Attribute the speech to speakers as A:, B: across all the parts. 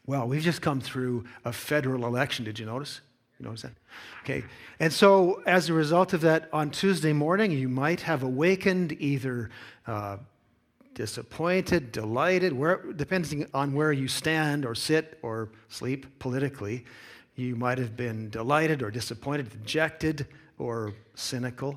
A: Well, we've just come through a federal election. Did you notice? You notice that? Okay. And so as a result of that, on Tuesday morning, you might have awakened either disappointed, delighted, depending on where you stand or sit or sleep politically. You might have been delighted or disappointed, dejected or cynical.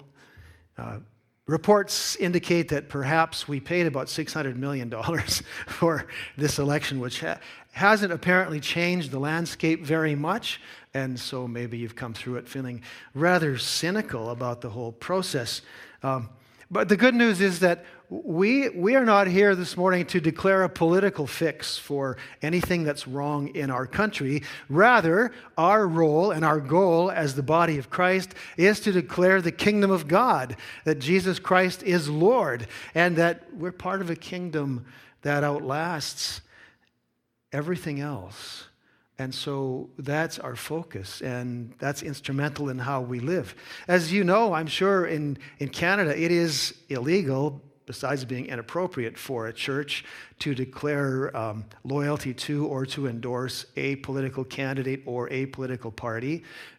A: Reports indicate that perhaps we paid about $600 million for this election, which hasn't apparently changed the landscape very much. And so maybe you've come through it feeling rather cynical about the whole process. But the good news is that we are not here this morning to declare a political fix for anything that's wrong in our country. Rather, our role and our goal as the body of Christ is to declare the kingdom of God, that Jesus Christ is Lord, and that we're part of a kingdom that outlasts everything else. And so that's our focus, and that's instrumental in how we live. As you know, I'm sure in Canada, it is illegal, besides being inappropriate for a church, to declare loyalty to or to endorse a political candidate or a political party.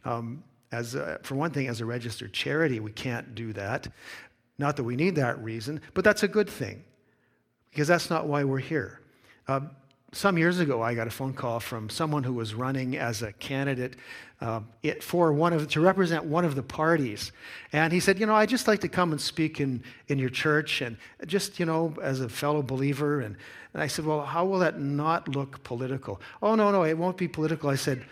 A: For one thing, as a registered charity, we can't do that. Not that we need that reason, but that's a good thing, because that's not why we're here. Some years ago, I got a phone call from someone who was running as a candidate to represent one of the parties. And he said, I'd just like to come and speak in your church, and just, as a fellow believer. And I said, well, how will that not look political? Oh, no, it won't be political. I said,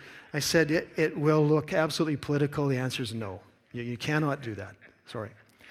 A: it will look absolutely political. The answer is no. You cannot do that. Sorry.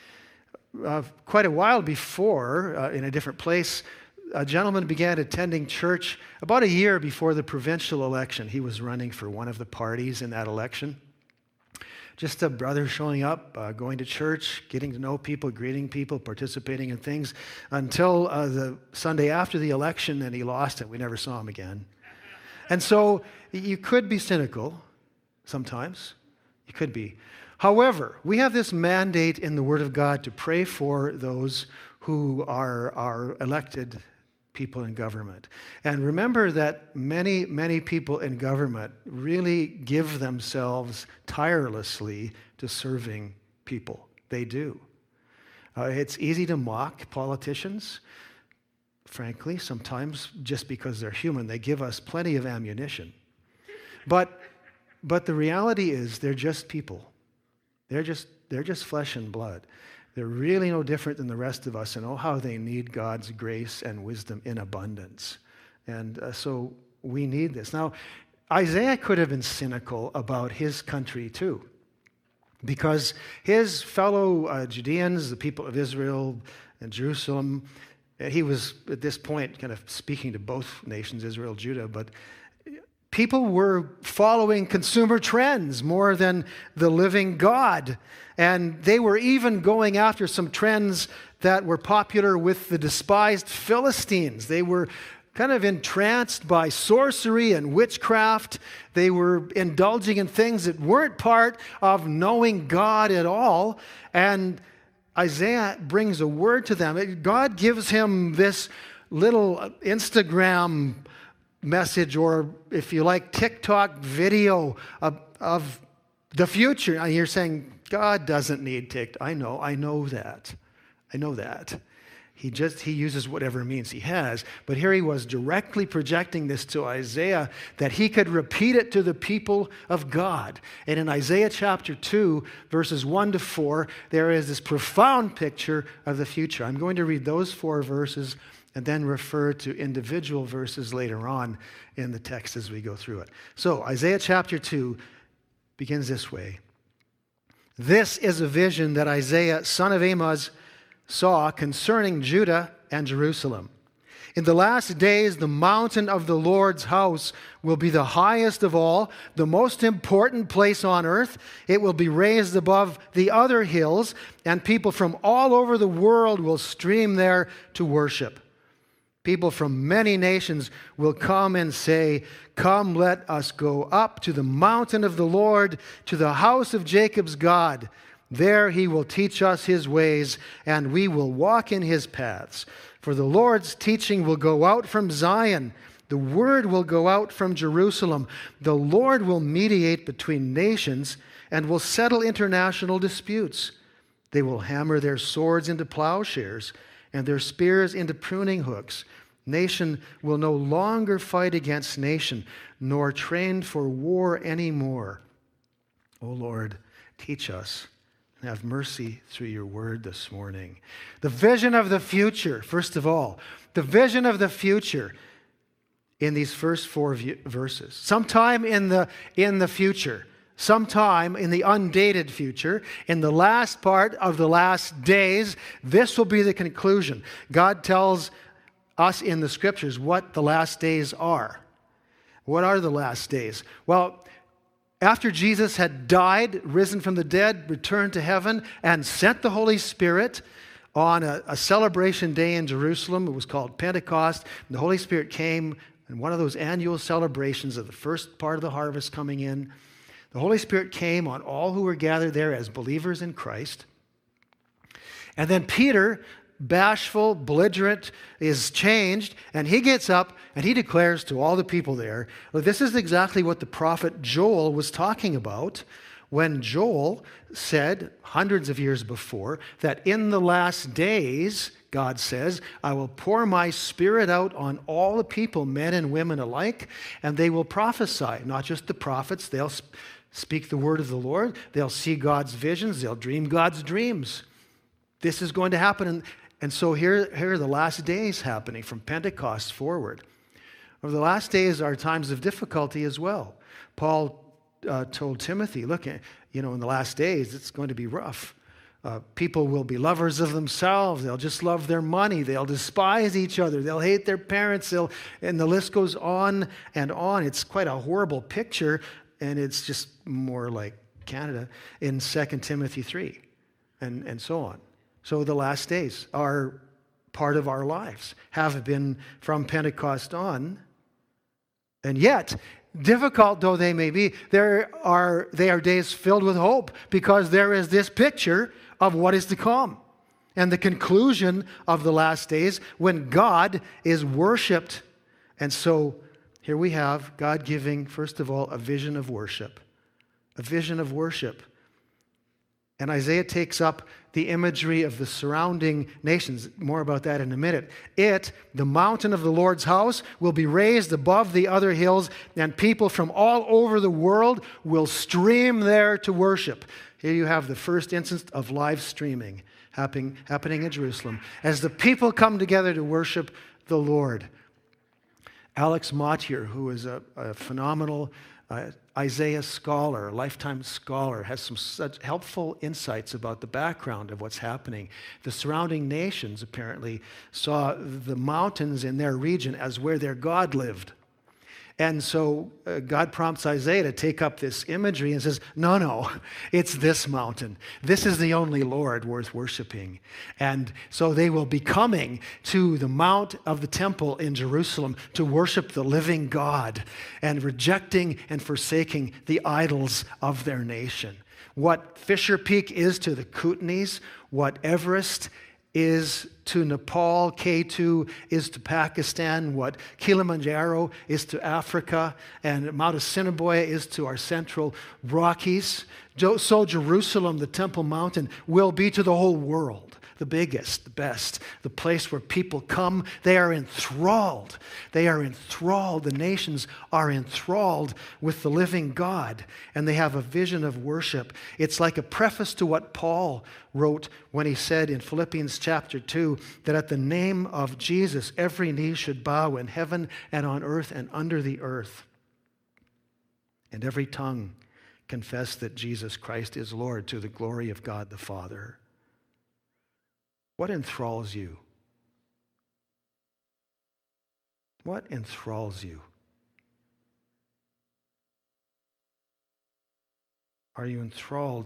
A: Quite a while before, in a different place, a gentleman began attending church about a year before the provincial election. He was running for one of the parties in that election. Just a brother showing up, going to church, getting to know people, greeting people, participating in things, until the Sunday after the election, and he lost it. We never saw him again. And so you could be cynical sometimes. You could be. However, we have this mandate in the Word of God to pray for those who are elected people in government. And remember that many, many people in government really give themselves tirelessly to serving people. They do. It's easy to mock politicians, frankly, sometimes just because they're human. They give us plenty of ammunition. But the reality is they're just people. They're just flesh and blood. They're really no different than the rest of us, and oh, how they need God's grace and wisdom in abundance. And so we need this. Now, Isaiah could have been cynical about his country too, because his fellow Judeans, the people of Israel and Jerusalem, he was at this point kind of speaking to both nations, Israel, Judah, but people were following consumer trends more than the living God. And they were even going after some trends that were popular with the despised Philistines. They were kind of entranced by sorcery and witchcraft. They were indulging in things that weren't part of knowing God at all. And Isaiah brings a word to them. God gives him this little Instagram message, or if you like, TikTok video of the future. And you're saying, God doesn't need TikTok. I know that. He uses whatever means he has. But here he was directly projecting this to Isaiah, that he could repeat it to the people of God. And in Isaiah chapter 2, verses 1 to 4, there is this profound picture of the future. I'm going to read those 4 verses and then refer to individual verses later on in the text as we go through it. So Isaiah chapter 2 begins this way. This is a vision that Isaiah, son of Amoz, saw concerning Judah and Jerusalem. In the last days, the mountain of the Lord's house will be the highest of all, the most important place on earth. It will be raised above the other hills, and people from all over the world will stream there to worship. People from many nations will come and say, "Come, let us go up to the mountain of the Lord, to the house of Jacob's God. There he will teach us his ways, and we will walk in his paths. For the Lord's teaching will go out from Zion. The word will go out from Jerusalem. The Lord will mediate between nations and will settle international disputes. They will hammer their swords into plowshares and their spears into pruning hooks. Nation will no longer fight against nation, nor train for war anymore. O Lord, teach us and have mercy through your word this morning. The vision of the future, first of all, the vision of the future in these first 4 verses. Sometime in the future, sometime in the undated future, in the last part of the last days, this will be the conclusion. God tells us in the scriptures what the last days are. What are the last days? Well, after Jesus had died, risen from the dead, returned to heaven, and sent the Holy Spirit on a celebration day in Jerusalem, it was called Pentecost, and the Holy Spirit came in one of those annual celebrations of the first part of the harvest coming in. The Holy Spirit came on all who were gathered there as believers in Christ. And then Peter, bashful, belligerent, is changed, and he gets up and he declares to all the people there, well, this is exactly what the prophet Joel was talking about when Joel said hundreds of years before that in the last days, God says, I will pour my spirit out on all the people, men and women alike, and they will prophesy. Not just the prophets, they'll speak the word of the Lord, they'll see God's visions, they'll dream God's dreams. This is going to happen. And so here are the last days happening from Pentecost forward. Well, the last days are times of difficulty as well. Paul told Timothy, look, in the last days, it's going to be rough. People will be lovers of themselves. They'll just love their money. They'll despise each other. They'll hate their parents. And the list goes on and on. It's quite a horrible picture, and it's just more like Canada in 2 Timothy 3 and so on. So the last days are part of our lives, have been from Pentecost on. And yet, difficult though they may be, they are days filled with hope because there is this picture of what is to come. And the conclusion of the last days when God is worshiped. And so here we have God giving, first of all, a vision of worship. A vision of worship. And Isaiah takes up the imagery of the surrounding nations. More about that in a minute. The mountain of the Lord's house, will be raised above the other hills, and people from all over the world will stream there to worship. Here you have the first instance of live streaming happening in Jerusalem as the people come together to worship the Lord. Alex Mottier, who is a phenomenal Isaiah scholar, a lifetime scholar, has some such helpful insights about the background of what's happening. The surrounding nations apparently saw the mountains in their region as where their God lived. And so God prompts Isaiah to take up this imagery and says, no, it's this mountain. This is the only Lord worth worshiping. And so they will be coming to the mount of the temple in Jerusalem to worship the living God and rejecting and forsaking the idols of their nation. What Fisher Peak is to the Kootenays, what Everest is to Nepal, K2 is to Pakistan, what Kilimanjaro is to Africa, and Mount Assiniboia is to our central Rockies. So Jerusalem, the Temple Mountain, will be to the whole world. The biggest, the best, the place where people come. They are enthralled. They are enthralled. The nations are enthralled with the living God, and they have a vision of worship. It's like a preface to what Paul wrote when he said in Philippians chapter 2 that at the name of Jesus, every knee should bow in heaven and on earth and under the earth, and every tongue confess that Jesus Christ is Lord to the glory of God the Father. What enthralls you? What enthralls you? Are you enthralled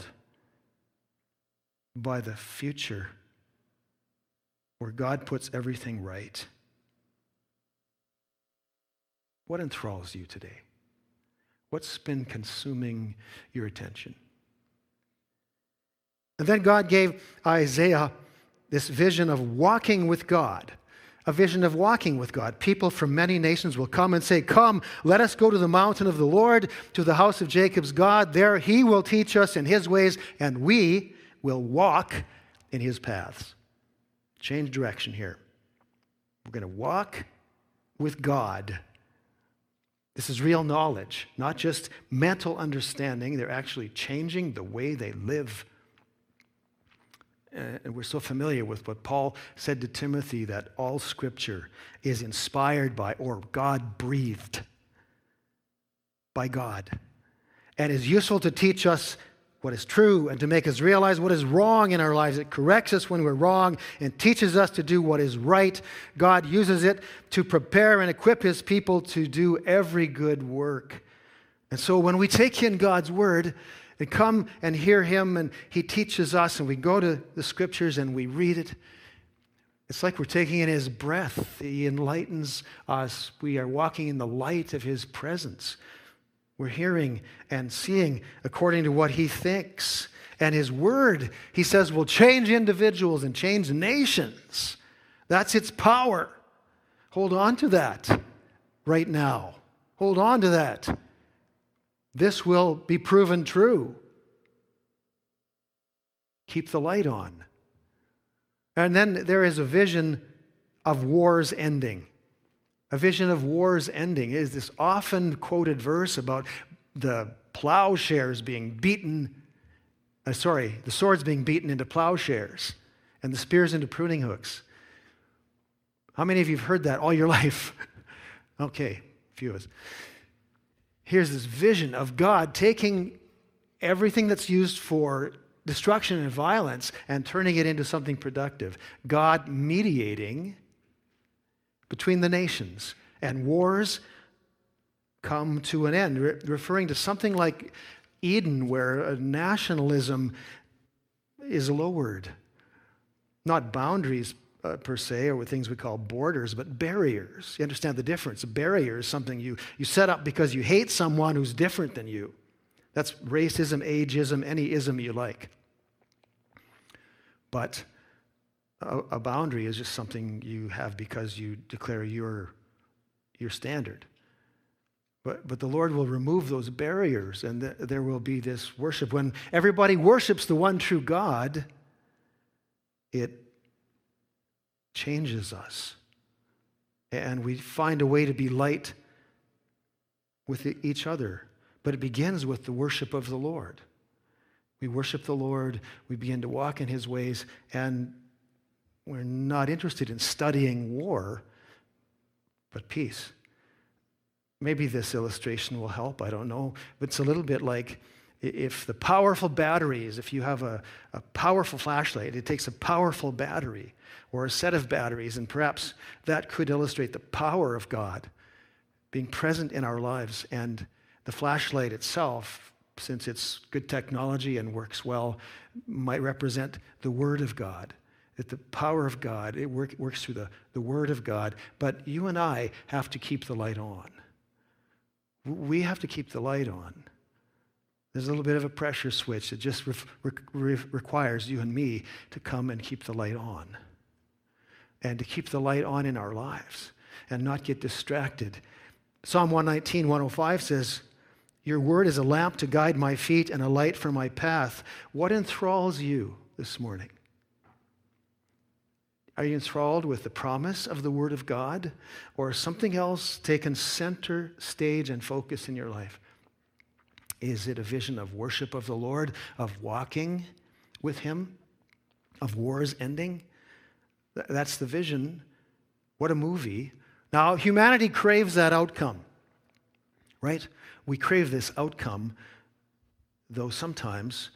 A: by the future where God puts everything right? What enthralls you today? What's been consuming your attention? And then God gave Isaiah this vision of walking with God. a vision of walking with God. People from many nations will come and say, "Come, let us go to the mountain of the Lord, to the house of Jacob's God. There he will teach us in his ways, and we will walk in his paths." Change direction here. We're going to walk with God. This is real knowledge, not just mental understanding. They're actually changing the way they live. And we're so familiar with what Paul said to Timothy, that all Scripture is inspired by, or God-breathed by God, and is useful to teach us what is true and to make us realize what is wrong in our lives. It corrects us when we're wrong and teaches us to do what is right. God uses it to prepare and equip his people to do every good work. And so when we take in God's word and come and hear him, and he teaches us, and we go to the Scriptures and we read it, it's like we're taking in his breath. He enlightens us. We are walking in the light of his presence. We're hearing and seeing according to what he thinks. And his word, he says, will change individuals and change nations. That's its power. Hold on to that right now. Hold on to that. This will be proven true. Keep the light on. And then there is a vision of wars ending. A vision of wars ending is this often quoted verse about the plowshares being beaten, the swords being beaten into plowshares and the spears into pruning hooks. How many of you have heard that all your life? Okay, a few of us. Here's this vision of God taking everything that's used for destruction and violence and turning it into something productive. God mediating between the nations, and wars come to an end, referring to something like Eden, where nationalism is lowered. Not boundaries per se, or with things we call borders, but barriers. You understand the difference. A barrier is something you set up because you hate someone who's different than you. That's racism, ageism, any ism you like. But a boundary is just something you have because you declare your standard. But the Lord will remove those barriers, and there will be this worship. When everybody worships the one true God, it changes us. And we find a way to be light with each other. But it begins with the worship of the Lord. We worship the Lord, we begin to walk in his ways, and we're not interested in studying war, but peace. Maybe this illustration will help, I don't know. But it's a little bit like if the powerful batteries, if you have a powerful flashlight, it takes a powerful battery or a set of batteries, and perhaps that could illustrate the power of God being present in our lives. And the flashlight itself, since it's good technology and works well, might represent the Word of God. That the power of God, it works through the Word of God. But you and I have to keep the light on. We have to keep the light on. There's a little bit of a pressure switch that just requires you and me to come and keep the light on. And to keep the light on in our lives and not get distracted. Psalm 119, 105 says, "Your word is a lamp to guide my feet and a light for my path." What enthralls you this morning? Are you enthralled with the promise of the Word of God, or something else taken center stage and focus in your life? Is it a vision of worship of the Lord, of walking with him, of wars ending? That's the vision. What a movie. Now, humanity craves that outcome, right? We crave this outcome, though sometimes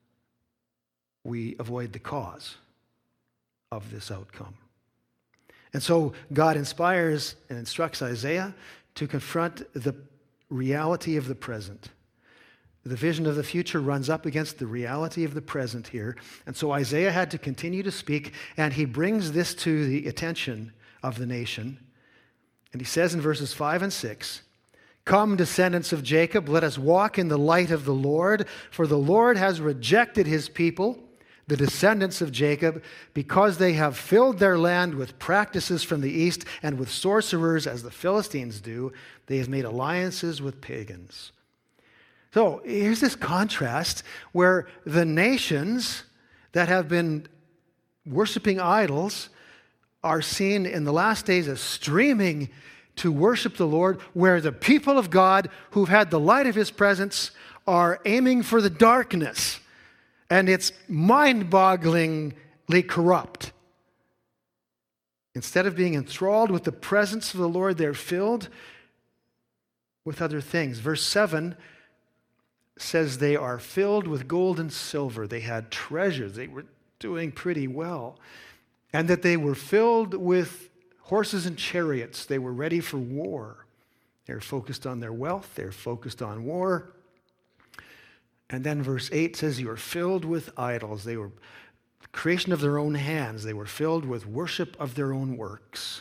A: we avoid the cause of this outcome. And so God inspires and instructs Isaiah to confront the reality of the present. The vision of the future runs up against the reality of the present here. And so Isaiah had to continue to speak, and he brings this to the attention of the nation. And he says in verses 5 and 6, "Come, descendants of Jacob, let us walk in the light of the Lord, for the Lord has rejected his people, the descendants of Jacob, because they have filled their land with practices from the east and with sorcerers as the Philistines do, they have made alliances with pagans. So here's this contrast where the nations that have been worshiping idols are seen in the last days as streaming to worship the Lord, where the people of God who've had the light of his presence are aiming for the darkness. And it's mind-bogglingly corrupt. Instead of being enthralled with the presence of the Lord, they're filled with other things. Verse 7 says they are filled with gold and silver. They had treasures. They were doing pretty well. And that they were filled with horses and chariots. They were ready for war. They were focused on their wealth. They were focused on war. And then verse 8 says, you are filled with idols. They were creation of their own hands. They were filled with worship of their own works.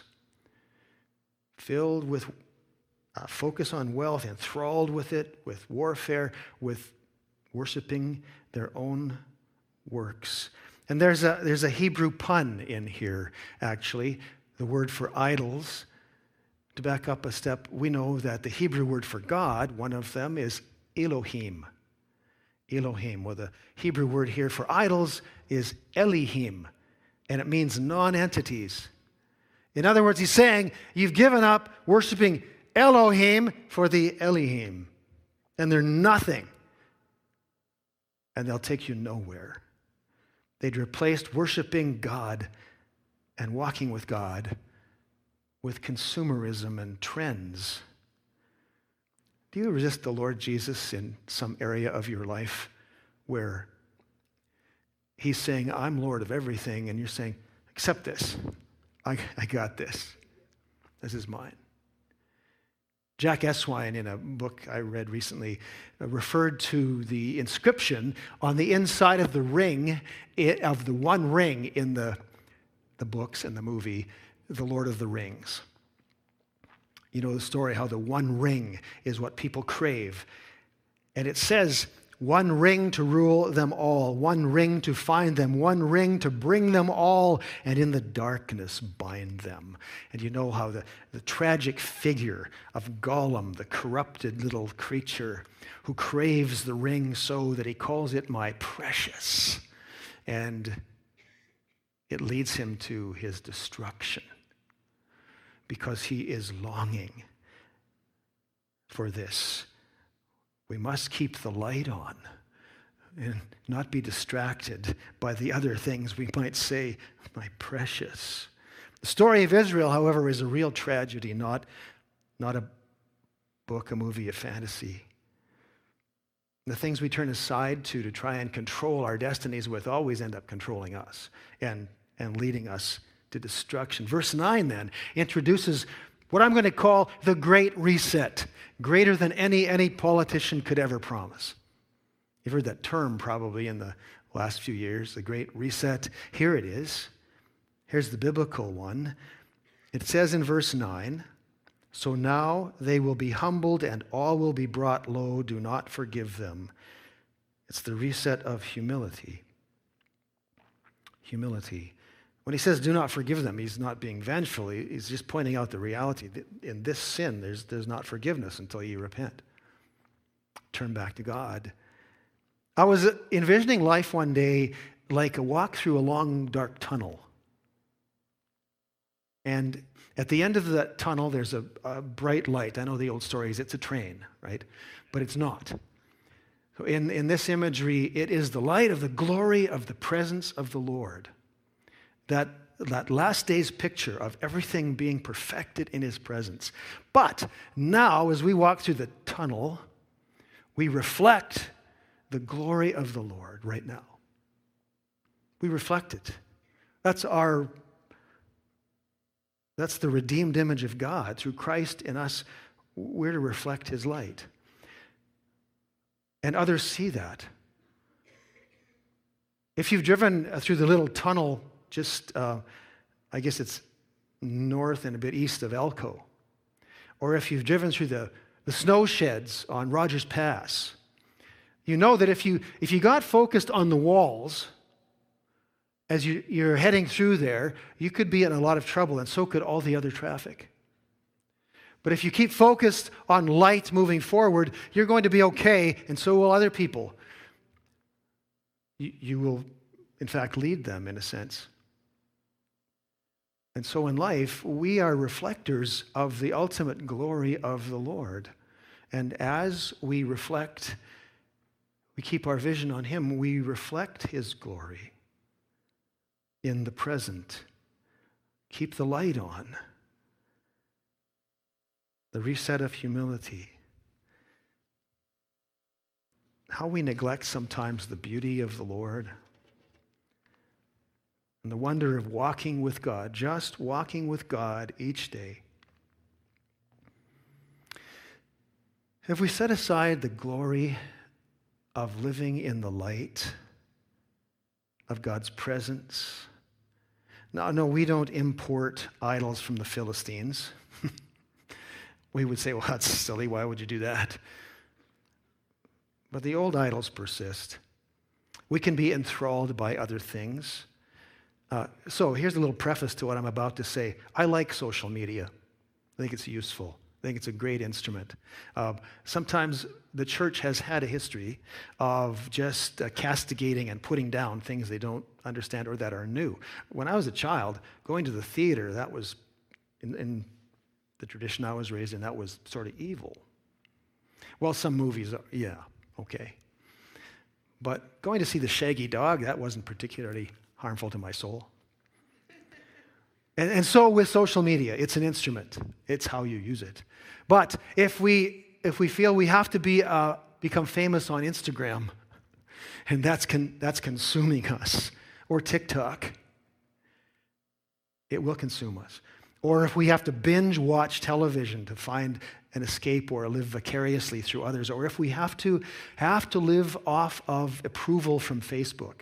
A: Filled with focus on wealth, enthralled with it, with warfare, with worshiping their own works. And there's a Hebrew pun in here, actually. The word for idols. To back up a step, we know that the Hebrew word for God, one of them is Elohim. Elohim. Well, the Hebrew word here for idols is Elohim, and it means non-entities. In other words, he's saying, you've given up worshiping Elohim for the Elohim, and they're nothing, and they'll take you nowhere. They'd replaced worshiping God and walking with God with consumerism and trends. Do you resist the Lord Jesus in some area of your life where he's saying, I'm Lord of everything, and you're saying, accept this. I got this. This is mine. Jack Eswine, in a book I read recently, referred to the inscription on the inside of the ring, of the one ring in the books and the movie, The Lord of the Rings. You know the story how the one ring is what people crave. And it says, one ring to rule them all, one ring to find them, one ring to bring them all, and in the darkness bind them. And you know how the tragic figure of Gollum, the corrupted little creature who craves the ring so that he calls it my precious. And it leads him to his destruction, because he is longing for this. We must keep the light on and not be distracted by the other things we might say, my precious. The story of Israel, however, is a real tragedy, not a book, a movie, a fantasy. The things we turn aside to try and control our destinies with always end up controlling us and leading us to destruction. Verse 9 then introduces what I'm going to call the Great Reset, greater than any politician could ever promise. You've heard that term probably in the last few years, the Great Reset. Here it is. Here's the biblical one. It says in verse 9, so now they will be humbled and all will be brought low. Do not forgive them. It's the reset of humility. Humility. When he says do not forgive them, he's not being vengeful. He's just pointing out the reality that in this sin, there's not forgiveness until you repent. Turn back to God. I was envisioning life one day like a walk through a long, dark tunnel. And at the end of that tunnel, there's a bright light. I know the old story is it's a train, right? But it's not. So in this imagery, it is the light of the glory of the presence of the Lord. That last day's picture of everything being perfected in his presence. But now, as we walk through the tunnel, we reflect the glory of the Lord right now. We reflect it. That's the redeemed image of God. Through Christ in us, we're to reflect his light. And others see that. If you've driven through the little tunnel just, I guess it's north and a bit east of Elko. Or if you've driven through the snow sheds on Rogers Pass, you know that if you got focused on the walls as you're heading through there, you could be in a lot of trouble, and so could all the other traffic. But if you keep focused on light moving forward, you're going to be okay, and so will other people. You will, in fact, lead them in a sense. And so in life, we are reflectors of the ultimate glory of the Lord. And as we reflect, we keep our vision on Him, we reflect His glory in the present. Keep the light on. The reset of humility. How we neglect sometimes the beauty of the Lord and the wonder of walking with God, just walking with God each day. Have we set aside the glory of living in the light of God's presence? No, we don't import idols from the Philistines. We would say, well, that's silly. Why would you do that? But the old idols persist. We can be enthralled by other things. So here's a little preface to what I'm about to say. I like social media. I think it's useful. I think it's a great instrument. Sometimes the church has had a history of just castigating and putting down things they don't understand or that are new. When I was a child, going to the theater, that was, in the tradition I was raised in, that was sort of evil. Well, some movies, yeah, okay. But going to see The Shaggy Dog, that wasn't particularly harmful to my soul. And so with social media, it's an instrument. It's how you use it. But if we feel we have to become famous on Instagram, and that's consuming us, or TikTok, it will consume us. Or if we have to binge watch television to find an escape or live vicariously through others, or if we have to live off of approval from Facebook,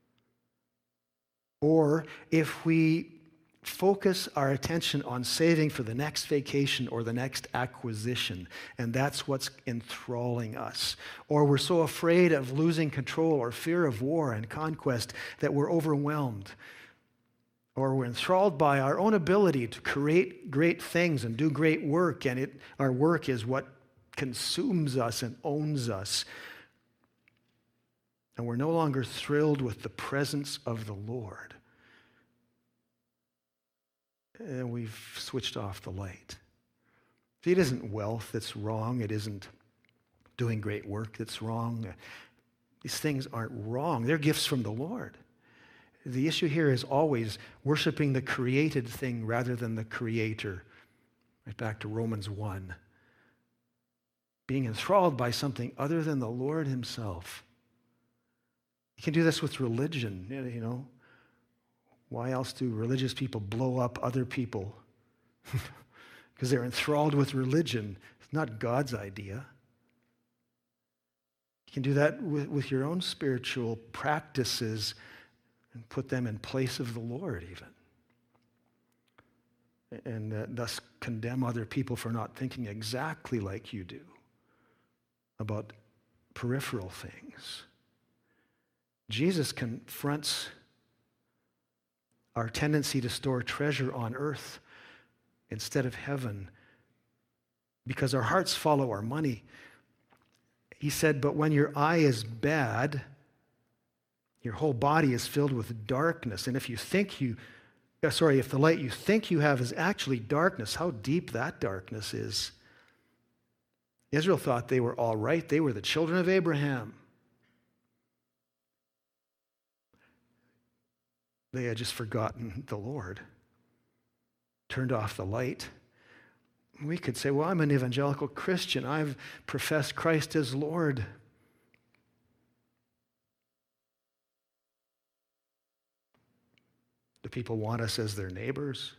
A: or if we focus our attention on saving for the next vacation or the next acquisition, and that's what's enthralling us. Or we're so afraid of losing control or fear of war and conquest that we're overwhelmed. Or we're enthralled by our own ability to create great things and do great work, and our work is what consumes us and owns us. And we're no longer thrilled with the presence of the Lord. And we've switched off the light. See, it isn't wealth that's wrong. It isn't doing great work that's wrong. These things aren't wrong. They're gifts from the Lord. The issue here is always worshiping the created thing rather than the Creator. Right back to Romans 1. Being enthralled by something other than the Lord Himself. You can do this with religion, you know. Why else do religious people blow up other people? Because they're enthralled with religion. It's not God's idea. You can do that with your own spiritual practices and put them in place of the Lord even. And thus condemn other people for not thinking exactly like you do about peripheral things. Jesus confronts our tendency to store treasure on earth instead of heaven because our hearts follow our money. He said, but when your eye is bad, your whole body is filled with darkness. And if the light you think you have is actually darkness, how deep that darkness is. Israel thought they were all right. They were the children of Abraham. They had just forgotten the Lord, turned off the light. We could say, well, I'm an evangelical Christian. I've professed Christ as Lord. Do people want us as their neighbors?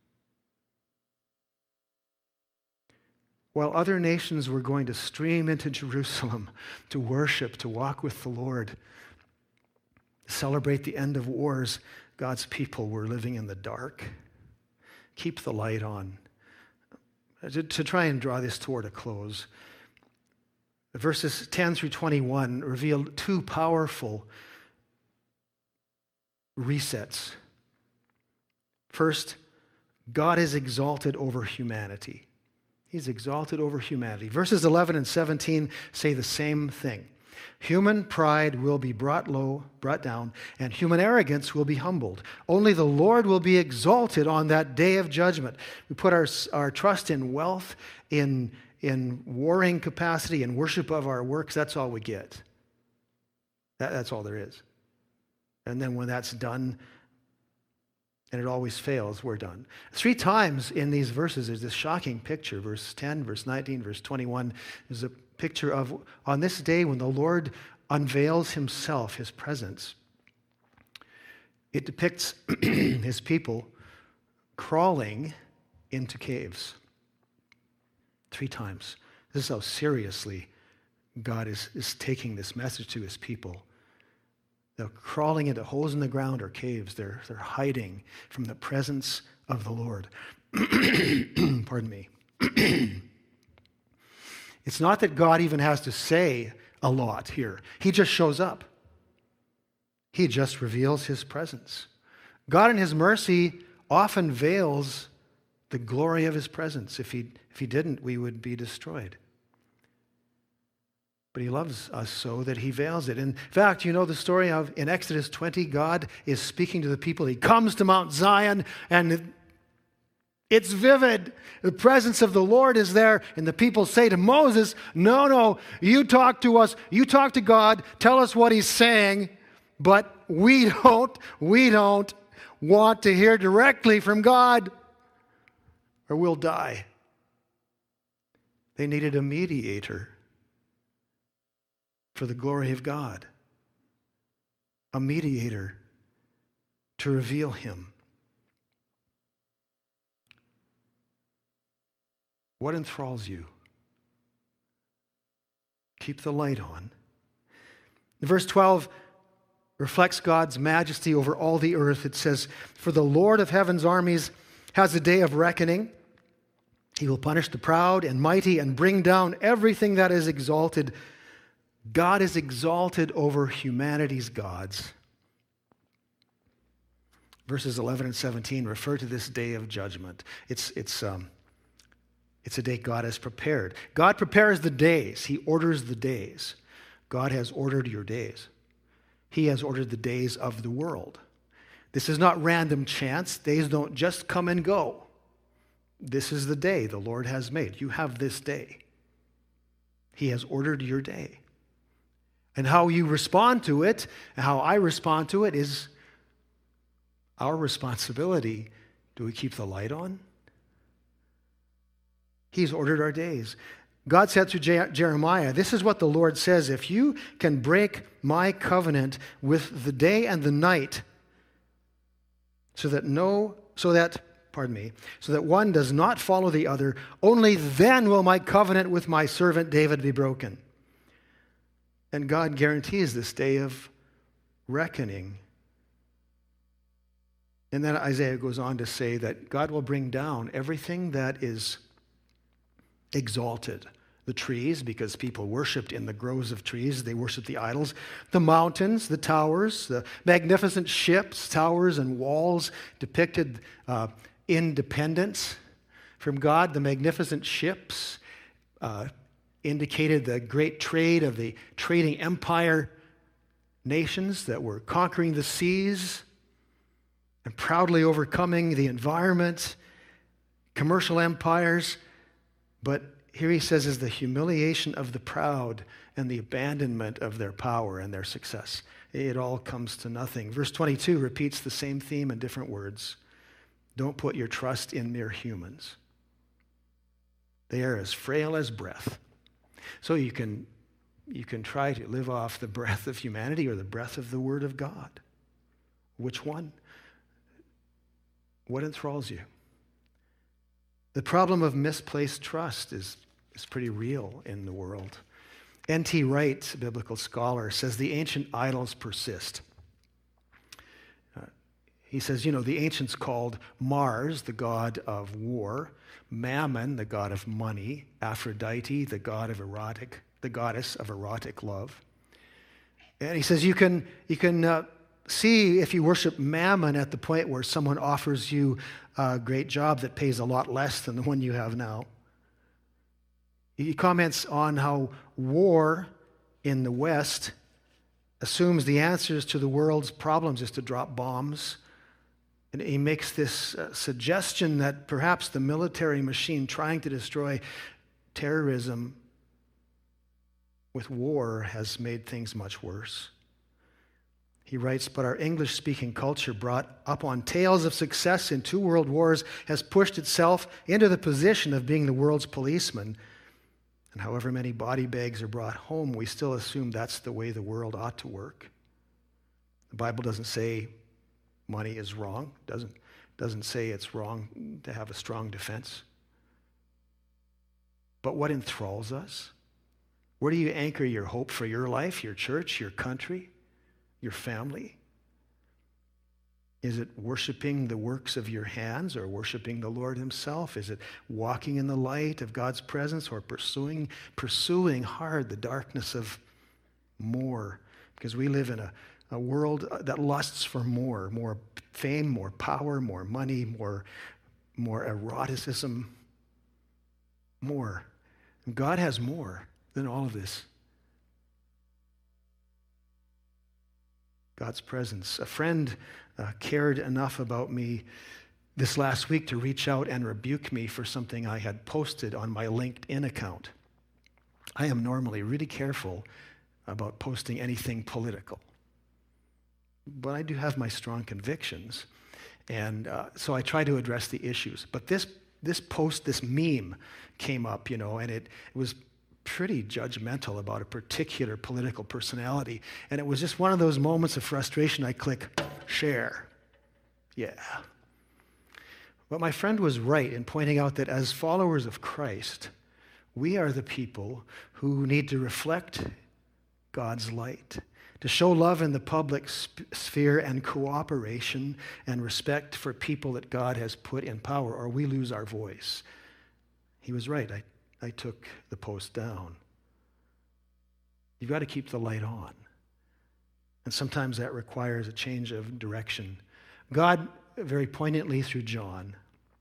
A: While other nations were going to stream into Jerusalem to worship, to walk with the Lord, celebrate the end of wars, God's people were living in the dark. Keep the light on. To try and draw this toward a close, verses 10 through 21 reveal two powerful resets. First, God is exalted over humanity. He's exalted over humanity. Verses 11 and 17 say the same thing. Human pride will be brought low, brought down, and human arrogance will be humbled. Only the Lord will be exalted on that day of judgment. We put our trust in wealth, in warring capacity, in worship of our works. That's all we get. That's all there is. And then when that's done, and it always fails, we're done. 3 times in these verses, there's this shocking picture. Verse 10, verse 19, verse 21. There's a picture of on this day when the Lord unveils himself, his presence. It depicts his people crawling into caves. 3 times. This is how seriously God is taking this message to his people. They're crawling into holes in the ground or caves. They're hiding from the presence of the Lord. Pardon me. It's not that God even has to say a lot here. He just shows up. He just reveals his presence. God in his mercy often veils the glory of his presence. If he didn't, we would be destroyed. But he loves us so that he veils it. In fact, you know the story of in Exodus 20, God is speaking to the people. He comes to Mount Zion and it's vivid. The presence of the Lord is there. And the people say to Moses, no, you talk to us. You talk to God. Tell us what he's saying. But we don't want to hear directly from God or we'll die. They needed a mediator for the glory of God. A mediator to reveal him. What enthralls you? Keep the light on. Verse 12 reflects God's majesty over all the earth. It says, "For the Lord of heaven's armies has a day of reckoning. He will punish the proud and mighty and bring down everything that is exalted." God is exalted over humanity's gods. Verses 11 and 17 refer to this day of judgment. It's a day God has prepared. God prepares the days. He orders the days. God has ordered your days. He has ordered the days of the world. This is not random chance. Days don't just come and go. This is the day the Lord has made. You have this day. He has ordered your day. And how you respond to it, and how I respond to it is our responsibility. Do we keep the light on? He's ordered our days. God said through Jeremiah, this is what the Lord says, if you can break my covenant with the day and the night, so that one does not follow the other, only then will my covenant with my servant David be broken. And God guarantees this day of reckoning. And then Isaiah goes on to say that God will bring down everything that is exalted. The trees, because people worshipped in the groves of trees, they worshiped the idols. The mountains, the towers, the magnificent ships, towers and walls depicted independence from God. The magnificent ships indicated the great trade of the trading empire nations that were conquering the seas and proudly overcoming the environment, commercial empires. But here he says is the humiliation of the proud and the abandonment of their power and their success. It all comes to nothing. Verse 22 repeats the same theme in different words. Don't put your trust in mere humans. They are as frail as breath. So you can try to live off the breath of humanity or the breath of the Word of God. Which one? What enthralls you? The problem of misplaced trust is pretty real in the world. N.T. Wright, a biblical scholar, says the ancient idols persist. He says, the ancients called Mars the god of war, Mammon the god of money, Aphrodite the goddess of erotic love. And he says you can see if you worship mammon at the point where someone offers you a great job that pays a lot less than the one you have now. He comments on how war in the West assumes the answers to the world's problems is to drop bombs. And he makes this suggestion that perhaps the military machine trying to destroy terrorism with war has made things much worse. He writes, but our English-speaking culture, brought up on tales of success in 2 world wars, has pushed itself into the position of being the world's policeman. And however many body bags are brought home, we still assume that's the way the world ought to work. The Bible doesn't say money is wrong. Doesn't say it's wrong to have a strong defense. But what enthralls us? Where do you anchor your hope for your life, your church, your country, your family? Is it worshiping the works of your hands or worshiping the Lord himself? Is it walking in the light of God's presence or pursuing hard the darkness of more? Because we live in a world that lusts for more fame, more power, more money, more eroticism, more. And God has more than all of this. God's presence. A friend cared enough about me this last week to reach out and rebuke me for something I had posted on my LinkedIn account. I am normally really careful about posting anything political, but I do have my strong convictions, and so I try to address the issues. But this post, this meme came up, and it was pretty judgmental about a particular political personality. And it was just one of those moments of frustration. I click share. Yeah. But my friend was right in pointing out that as followers of Christ, we are the people who need to reflect God's light, to show love in the public sphere and cooperation and respect for people that God has put in power, or we lose our voice. He was right. I took the post down. You've got to keep the light on. And sometimes that requires a change of direction. God, very poignantly through John,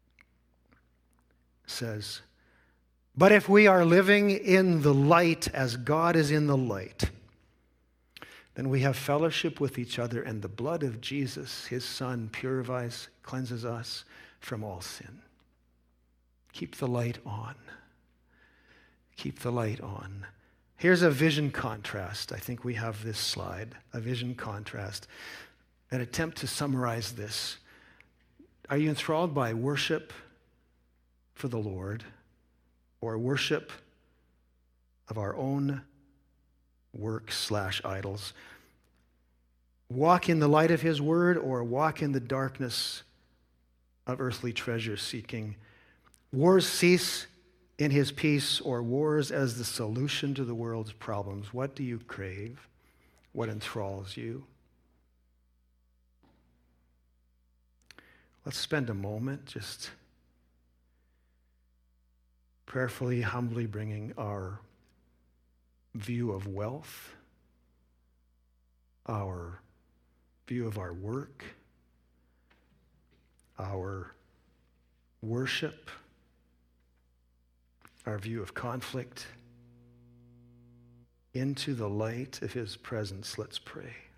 A: says, but if we are living in the light as God is in the light, then we have fellowship with each other, and the blood of Jesus, his Son, purifies, cleanses us from all sin. Keep the light on. Keep the light on. Here's a vision contrast. I think we have this slide, a vision contrast, an attempt to summarize this. Are you enthralled by worship for the Lord or worship of our own works/idols? Walk in the light of his word or walk in the darkness of earthly treasure seeking? Wars cease in his peace or wars as the solution to the world's problems? What do you crave? What enthralls you? Let's spend a moment just prayerfully, humbly bringing our view of wealth, our view of our work, our worship, our view of conflict into the light of his presence. Let's pray.